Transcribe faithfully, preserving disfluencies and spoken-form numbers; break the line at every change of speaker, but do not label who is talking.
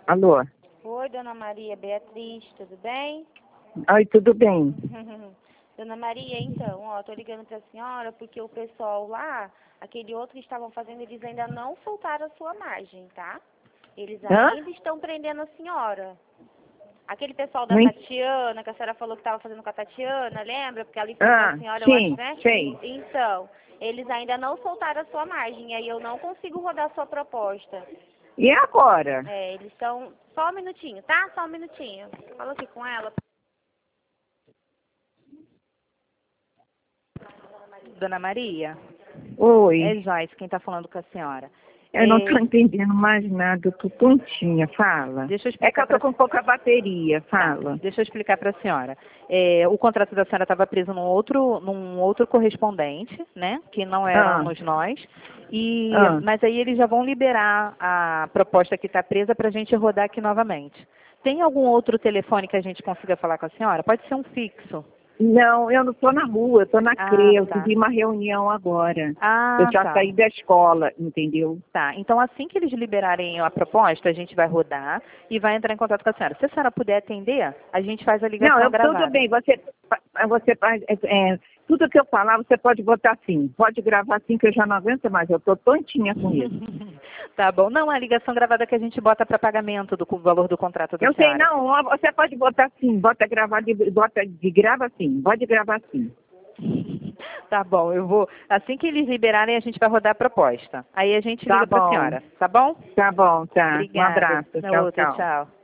Alô?
Oi, Dona Maria Beatriz, tudo bem?
Oi, tudo bem?
Dona Maria, então, ó, tô ligando pra senhora porque o pessoal lá, aquele outro que estavam fazendo, eles ainda não soltaram a sua margem, tá? Eles
Hã?
ainda estão prendendo a senhora. Aquele pessoal da
Não en-
Tatiana, que a senhora falou que estava fazendo com a Tatiana, lembra? Porque ela informou a
Ah,
senhora, eu acho,
sim,
né?
sei.
Então, eles ainda não soltaram a sua margem, aí eu não consigo rodar a sua proposta.
E agora?
É, eles estão... Só um minutinho, tá? Só um minutinho. Fala aqui com ela. Dona Maria, é
Oi.
Joyce quem está falando com a senhora.
Eu não tô
É,
entendendo mais nada, eu tô tontinha, fala.
deixa eu
É que
explicar
eu tô
para
com pouca bateria,
tá,
fala.
deixa eu explicar para a senhora. É, o contrato da senhora estava preso num outro, num outro correspondente, né? Que não
Ah,
éramos nós. E,
ah.
mas aí eles já vão liberar a proposta que está presa para a gente rodar aqui novamente. Tem algum outro telefone que a gente consiga falar com a senhora? Pode ser um fixo.
Não, eu não tô na rua, eu tô na
Ah,
CRE, eu
tá.
tive uma reunião agora. Eu
Ah,
já
tá.
saí da escola, entendeu?
Tá, então assim que eles liberarem a proposta, a gente vai rodar e vai entrar em contato com a senhora. Se a senhora puder atender, a gente faz a
Não,
ligação
eu, tudo
gravada.
bem, você, você faz, é, é, tudo que eu falar, você pode botar assim, pode gravar assim, que eu já não aguento mais, eu tô tontinha com isso.
Tá bom. Não, a ligação gravada que a gente bota para pagamento do co- valor do contrato da
Eu sei,
senhora.
não, ó, você pode botar assim, bota gravar de, bota de grava assim, pode gravar assim.
Tá bom, eu vou. Assim que eles liberarem, a gente vai rodar a proposta. Aí a gente
Tá
liga para a
bom,
senhora, tá bom?
tá bom, tá. Um
Obrigada.
abraço,
Na
tchau,
outra,
tchau.
tchau.